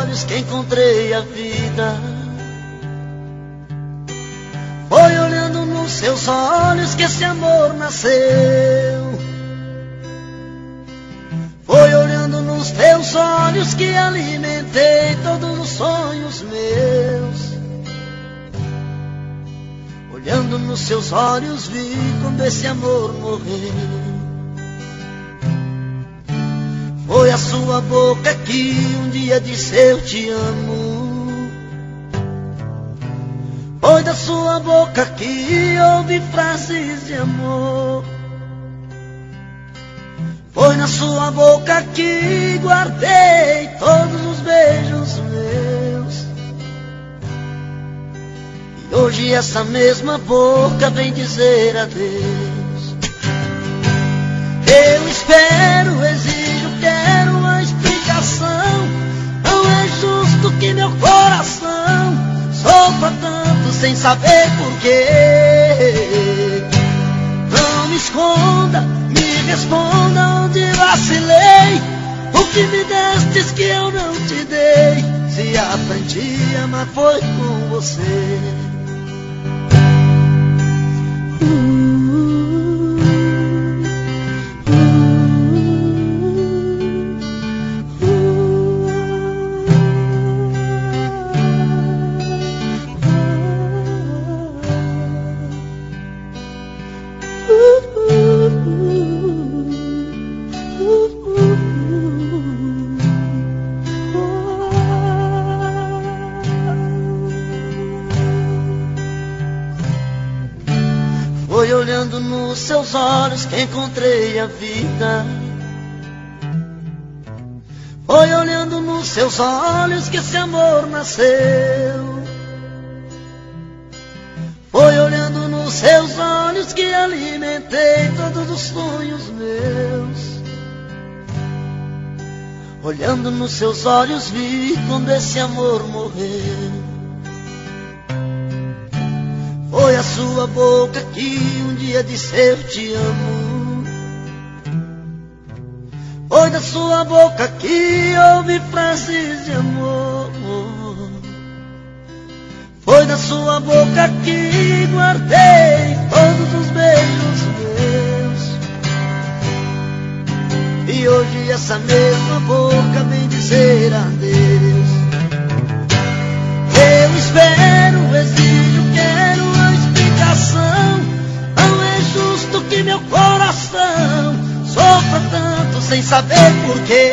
olhos que encontrei a vida. Foi olhando nos seus olhos que esse amor nasceu. Foi olhando nos teus olhos que alimentei todos os sonhos meus. Olhando nos seus olhos vi como esse amor morreu. Foi a sua boca que um dia disse eu te amo. Foi da sua boca que ouvi frases de amor. Foi na sua boca que guardei todos os beijos meus. E hoje essa mesma boca vem dizer adeus. Eu espero, exijo, quero uma explicação. Não é justo que meu coração sofra tanto sem saber porquê. Não me esconda, me responda onde vacilei. O que me destes que eu não te dei. Se aprendi a amar foi com você. Foi olhando nos seus olhos que encontrei a vida. Foi olhando nos seus olhos que esse amor nasceu. Foi olhando nos seus olhos que alimentei todos os sonhos meus. Olhando nos seus olhos vi quando esse amor morreu. Foi a sua boca que um dia disse eu te amo. Foi da sua boca que ouvi frases de amor. Foi da sua boca que guardei todos os beijos meus. E hoje essa mesma boca vem dizer adeus. Eu espero, exijo, quero uma explicação. Não é justo que meu coração sofra tanto sem saber porquê.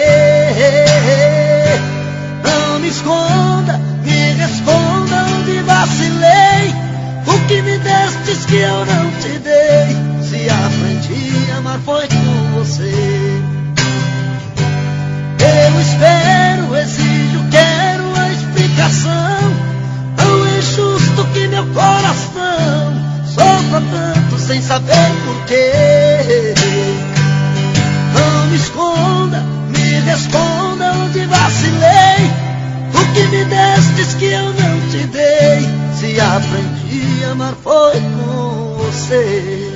Não me esconda, me responda onde vacilei. O que me destes que eu não te dei. Se aprendi a amar foi com você. Eu espero, exijo, quero uma explicação. Não é justo que meu coração sofra tanto sem saber porquê. Não me esconda, me responda onde vacilei. O que me destes que eu não te dei. Se aprendi a amar foi com você.